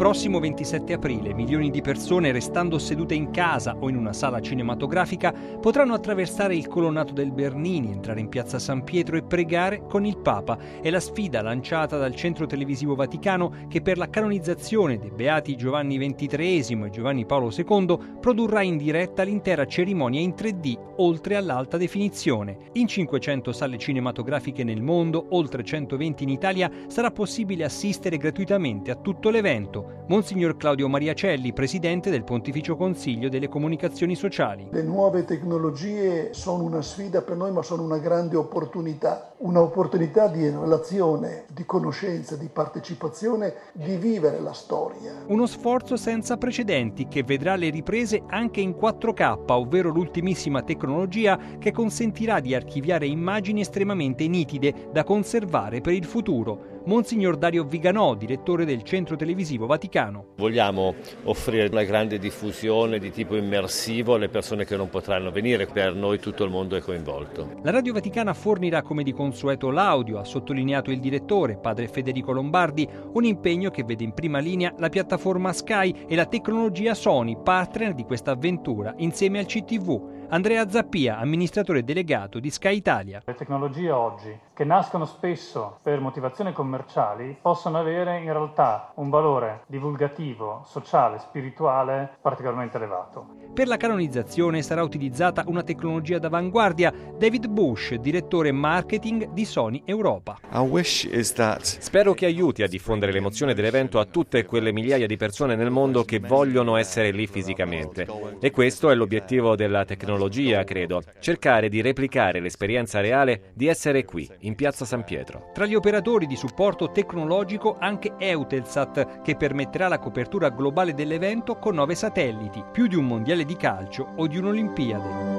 prossimo 27 aprile milioni di persone, restando sedute in casa o in una sala cinematografica, potranno attraversare il colonnato del Bernini, entrare in piazza San Pietro e pregare con il Papa. È la sfida lanciata dal Centro Televisivo Vaticano, che per la canonizzazione dei beati Giovanni XXIII e Giovanni Paolo II produrrà in diretta l'intera cerimonia in 3D, oltre all'alta definizione. In 500 sale cinematografiche nel mondo, oltre 120 in Italia, sarà possibile assistere gratuitamente a tutto l'evento. Monsignor Claudio Mariacelli, presidente del Pontificio Consiglio delle Comunicazioni Sociali. Le nuove tecnologie sono una sfida per noi, ma sono una grande opportunità. Un'opportunità di relazione, di conoscenza, di partecipazione, di vivere la storia. Uno sforzo senza precedenti che vedrà le riprese anche in 4K, ovvero l'ultimissima tecnologia che consentirà di archiviare immagini estremamente nitide da conservare per il futuro. Monsignor Dario Viganò, direttore del Centro Televisivo Vaticano. Vogliamo offrire una grande diffusione di tipo immersivo alle persone che non potranno venire. Per noi tutto il mondo è coinvolto. La Radio Vaticana fornirà come di consueto l'audio, ha sottolineato il direttore, padre Federico Lombardi, un impegno che vede in prima linea la piattaforma Sky e la tecnologia Sony, partner di questa avventura, insieme al CTV. Andrea Zappia, amministratore delegato di Sky Italia. Le tecnologie oggi, che nascono spesso per motivazioni commerciali, possono avere in realtà un valore divulgativo, sociale, spirituale particolarmente elevato. Per la canonizzazione sarà utilizzata una tecnologia d'avanguardia. David Bush, direttore marketing di Sony Europa. Spero che aiuti a diffondere l'emozione dell'evento a tutte quelle migliaia di persone nel mondo che vogliono essere lì fisicamente. E questo è l'obiettivo della tecnologia, credo. Cercare di replicare l'esperienza reale di essere qui, in piazza San Pietro. Tra gli operatori di supporto tecnologico anche Eutelsat, che permetterà la copertura globale dell'evento con 9 satelliti, più di un mondiale di calcio o di un'Olimpiade.